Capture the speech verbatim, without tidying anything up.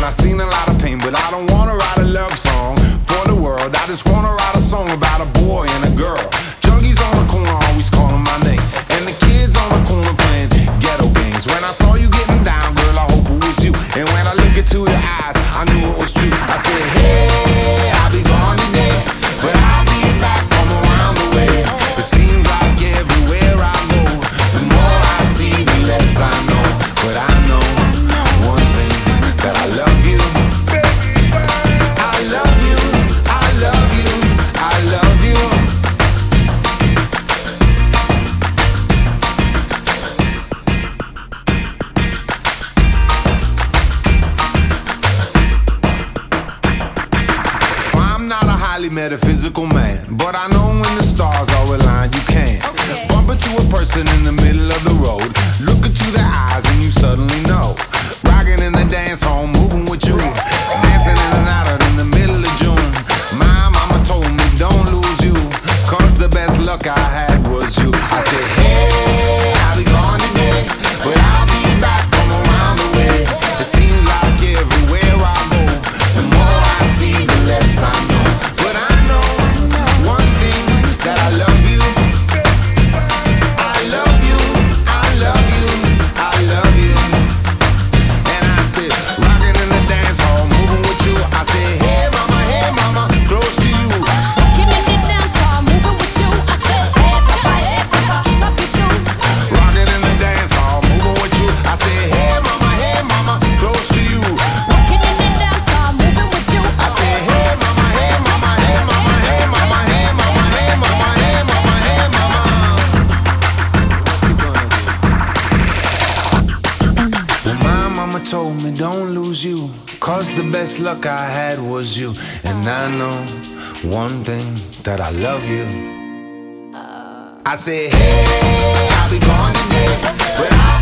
I've seen a lot of pain, but I don't wanna write a love song for the world. I just wanna write a song about a boy and a girl. Junkies on the corner always calling my name, and the kids on the corner playing ghetto games. When I saw you getting down, girl, I hope it was you. And when I look into your eyes, I knew it was true. I said, hey, I'll be gone today, but I'll be back from around the way. It seems like everywhere I go, the more I see, the less I know. But I know one thing, that I love you. I love you, I love you, I love you. I'm not a highly metaphysical man, but I know when the stars are aligned, you can okay. Bump into a person in the middle of the road, look into their eyes and you suddenly know. Rocking in the dance hall, moving with you, dancing in and out in the middle of June. My mama told me don't lose you, cause the best luck I had was you. I said, hey, I'll be gone today, but I'll be back from around the way. It seems like everywhere I go, the more I see, the less I know. But I know one thing, that I love you. I love you, I love you, I love you. And I said, rocking in the dance hall, moving with you. I said, hey mama, hey mama, close to you. Rocking in the dance hall, moving with you. I said, hey papa, hey papa, love you too. Rocking in the dance hall, moving with you. I said, hey mama, hey mama, close to you. Rocking in the dance hall, moving with you. I said, hey mama, hey mama, hey mama, hey mama, hey mama, hey mama, hey mama, hey mama. Well, my mama told me don't lose you, cause the best luck I had was you. And I know one thing, that I love you. I said, hey, I'll be gone today, but I